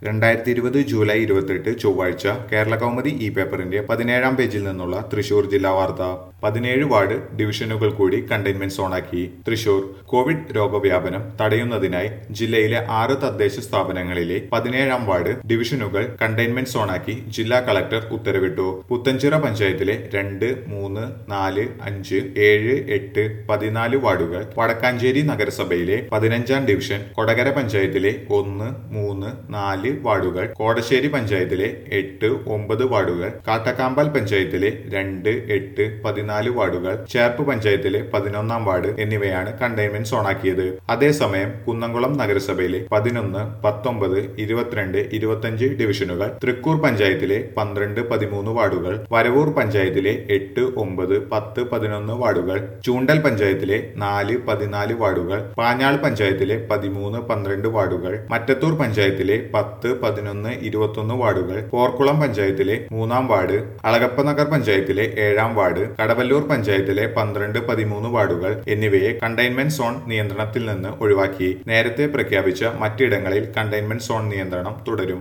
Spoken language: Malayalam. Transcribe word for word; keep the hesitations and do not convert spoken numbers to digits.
രണ്ടായിരത്തി ഇരുപത് ജൂലൈ ഇരുപത്തെട്ട് ചൊവ്വാഴ്ച കേരള കൗമുദി ഇ പേപ്പറിന്റെ പതിനേഴാം പേജിൽ നിന്നുള്ള തൃശൂർ ജില്ലാ വാർത്ത. പതിനേഴ് വാർഡ് ഡിവിഷനുകൾ കൂടി കണ്ടെയ്ൻമെന്റ് സോണാക്കി. തൃശൂർ കോവിഡ് രോഗവ്യാപനം തടയുന്നതിനായി ജില്ലയിലെ ആറ് തദ്ദേശ സ്ഥാപനങ്ങളിലെ പതിനേഴാം വാർഡ് ഡിവിഷനുകൾ കണ്ടെയ്ൻമെന്റ് സോണാക്കി ജില്ലാ കളക്ടർ ഉത്തരവിട്ടു. പുത്തഞ്ചിറ പഞ്ചായത്തിലെ രണ്ട്, മൂന്ന്, നാല്, അഞ്ച്, ഏഴ്, എട്ട്, പതിനാല് വാർഡുകൾ, വടക്കാഞ്ചേരി നഗരസഭയിലെ പതിനഞ്ചാം ഡിവിഷൻ, കൊടകര പഞ്ചായത്തിലെ ഒന്ന്, മൂന്ന്, നാല് വാർഡുകൾ, കോടശ്ശേരി പഞ്ചായത്തിലെ എട്ട്, ഒമ്പത് വാർഡുകൾ, കാട്ടക്കാമ്പാൽ പഞ്ചായത്തിലെ രണ്ട്, എട്ട്, പതിനാല് വാർഡുകൾ, ചേർപ്പ് പഞ്ചായത്തിലെ പതിനൊന്നാം വാർഡ് എന്നിവയാണ് കണ്ടെയ്ൻമെന്റ് സോണാക്കിയത്. അതേസമയം കുന്നംകുളം നഗരസഭയിലെ പതിനൊന്ന്, പത്തൊമ്പത്, ഇരുപത്തിരണ്ട്, ഇരുപത്തിയഞ്ച് ഡിവിഷനുകൾ, തൃക്കൂർ പഞ്ചായത്തിലെ പന്ത്രണ്ട്, പതിമൂന്ന് വാർഡുകൾ, വരവൂർ പഞ്ചായത്തിലെ എട്ട്, ഒമ്പത്, പത്ത്, പതിനൊന്ന് വാർഡുകൾ, ചൂണ്ടൽ പഞ്ചായത്തിലെ നാല്, പതിനാല് വാർഡുകൾ, പാഞ്ഞാൾ പഞ്ചായത്തിലെ പതിമൂന്ന്, പന്ത്രണ്ട് വാർഡുകൾ, മറ്റത്തൂർ പഞ്ചായത്തിലെ പത്ത്, പതിനൊന്ന്, ഇരുപത്തൊന്ന് വാർഡുകൾ, പോർക്കുളം പഞ്ചായത്തിലെ മൂന്നാം വാർഡ്, അളഗപ്പ നഗർ പഞ്ചായത്തിലെ ഏഴാം വാർഡ്, കടവല്ലൂർ പഞ്ചായത്തിലെ പന്ത്രണ്ട്, പതിമൂന്ന് വാർഡുകൾ എന്നിവയെ കണ്ടെയ്ൻമെന്റ് സോൺ നിയന്ത്രണത്തിൽ നിന്ന് ഒഴിവാക്കി. നേരത്തെ പ്രഖ്യാപിച്ച മറ്റിടങ്ങളിൽ കണ്ടെയ്ൻമെന്റ് സോൺ നിയന്ത്രണം തുടരും.